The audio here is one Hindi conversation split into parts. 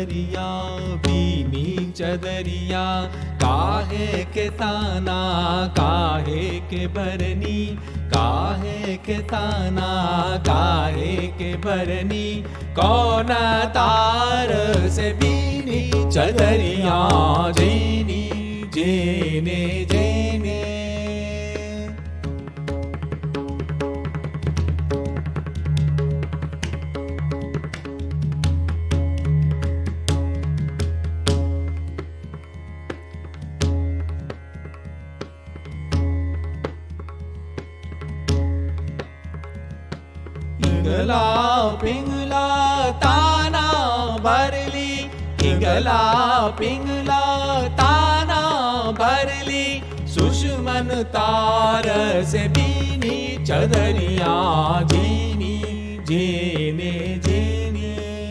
चदरिया बीनी चदरिया काहे के ताना काहे के बरनी काहे के ताना काहे के बरनी कौन तार से बीनी चदरिया जेनी जेने जेने इंगला पिंगला ताना भरली इंगला पिंगला ताना भरली सुषमन तार से बीनी चदरिया जेनी जेने जेने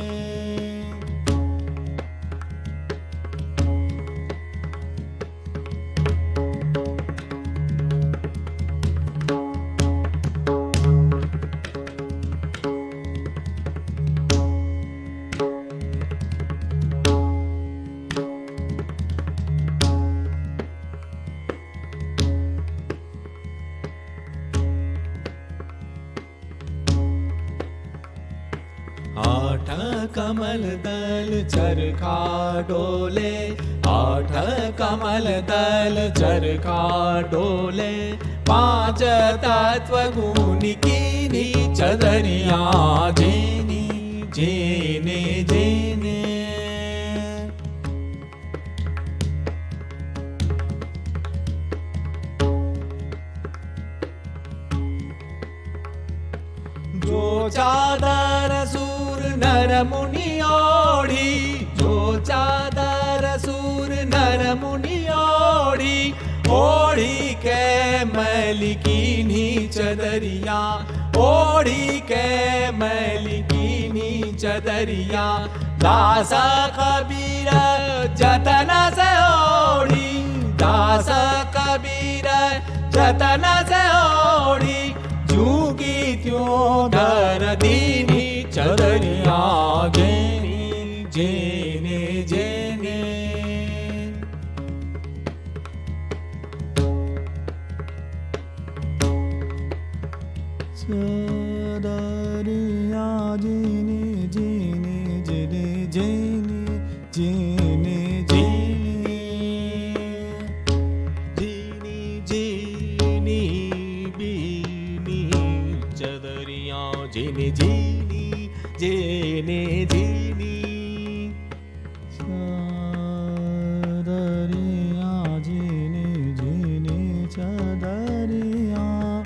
आठ कमल दल चरखा डोले आठ कमल दल चरखा डोले पांच तत्व गुण कीनी चदरिया जेनी जेने जेने जो चादर सूर नर मुनि ओढ़ी जो चादर सूर नर मुनि ओढ़ी ओढ़ी के मलिकीनी चदरिया ओढ़ी के मलिकीनी चदरिया दास कबीर जतन से ओढ़ी दास कबीर जतन से ओढ़ी जूगी त्यों धर दीनी चदरिया जेनी जेने जेने चदरिया जेने जेने जेने जेने जेने जेने जेनी जेने जेनी चदरिया जेने जेने चदरिया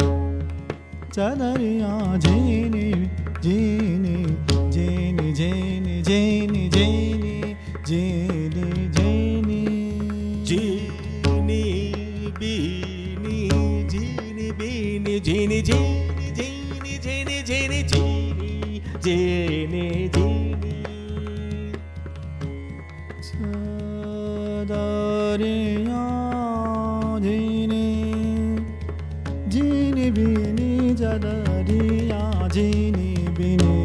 चदरिया जेने जेने जेने जेने जेने जेने जेने जेने जेनी बीनी जेनी बीनी जेनी जेनी जेनी जेनी जेनी जेनी जेने जेनी चदरिया जेने जेने बीनी चदरिया जेने बीनी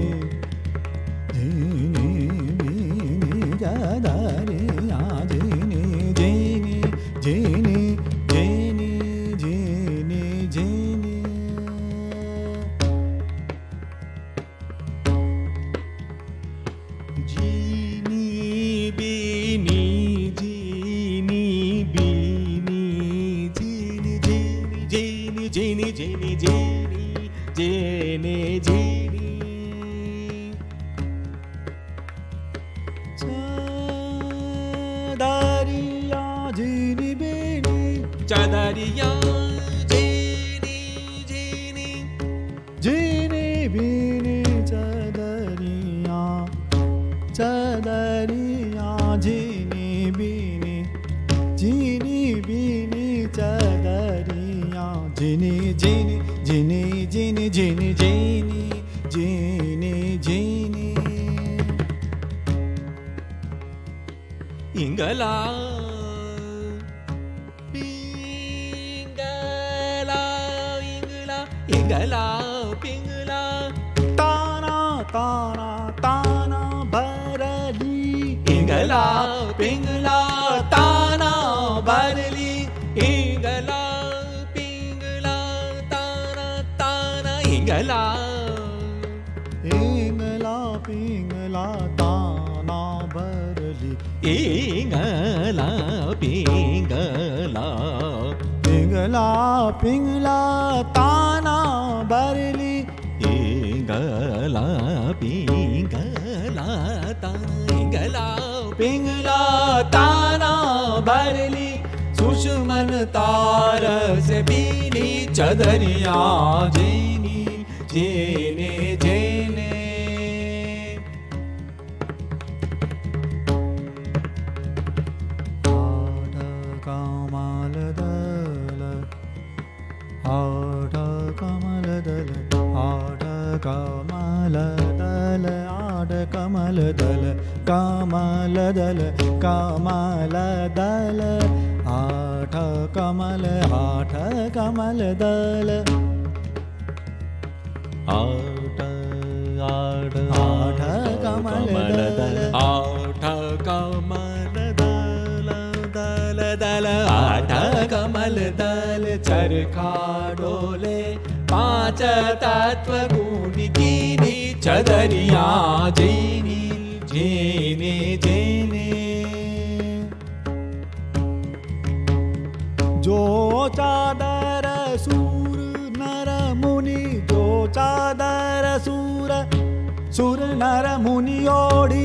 जेने बीनी चदरिया जेने जेने जेने जेने जेने जेने जीनी बीनी जीनी बीनी जीनी जीनी जीनी जीनी जीनी जीनी जेने जीनी चदरिया जीनी बीनी चदरिया जीनी जीनी जीनी बीनी चदरिया चदरिया जीनी बीनी जीनी बीनी चदरिया जीनी जीनी जीनी जीनी जीनी जीनी जीनी जीनी इंगला पिंगला इंगला इंगला पिंगला ताना ताना ताना भरली इंगला पिंगला ताना भरली इंगला पिंगला ताना ताना इंगला इंगला पिंगला ताना भरली इंगला पिंगला इंगला पिंगला ताना भरली इंगला पिंगला ताना इंगला पिंगला ताना भरली सुषमन तार से बीनी चदरिया जेनी जेने जेने आठ कमल दल आठ कमल दल आठ कमल दल कमल दल कमल दल आठ कमल दल आठ आठ आठ कमल दल आठ कमल दल दल दल आठ कमल दल चरखा डोले पांच तत्व गुण कीनी चदरिया जेनी जेने जेने जो चादर सूर नर मुनि जो चादर सूर सुर नर मुनि ओढ़ी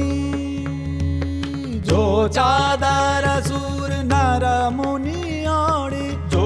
जो चादर सूर नर मुनि ओढ़ी जो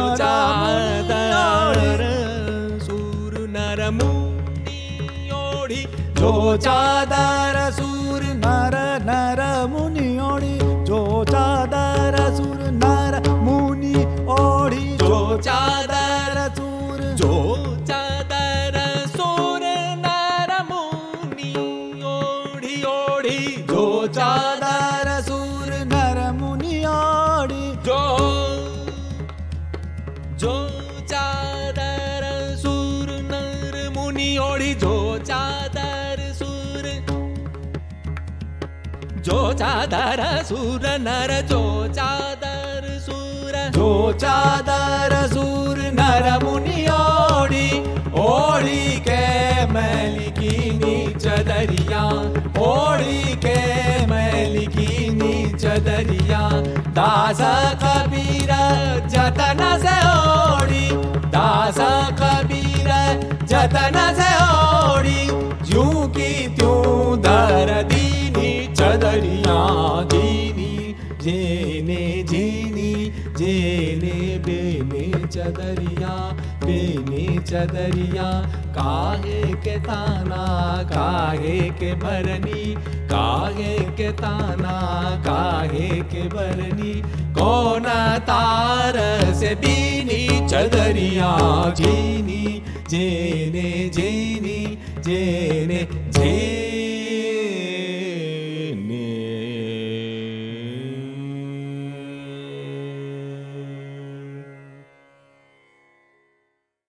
चादर सूर नर मुनि ओढ़ी जो चादर सूर नर नर मुनि ओढ़ी जो चादर सूर नर मुनि ओढ़ी जो चादर सूर जो चादर सूर नर मुनि ओढ़ी ओढ़ी जो चादर सूर नर मुनि ओढ़ी जो जो चादर सूर नर मुनि ओढ़ी जो चादर सूर जो चादर सूर नर जो चादर सूर जो चादर सूर नर मुनि ओढ़ी ओढ़ी के मैली कीनी चदरिया ओढ़ी के मैली कीनी चदरिया दास कबीर जतन से ओढ़ी दास कबीर जतन से ओढ़ी यूं की त्यों दर दीनी चदरिया दीनी जेने जेनी जेने बेने चदरिया काहे के ताना काहे के भरनी काहे के ताना काहे के भरनी कौन तार से बीनी चदरिया जेनी जेने जेनी जेने जे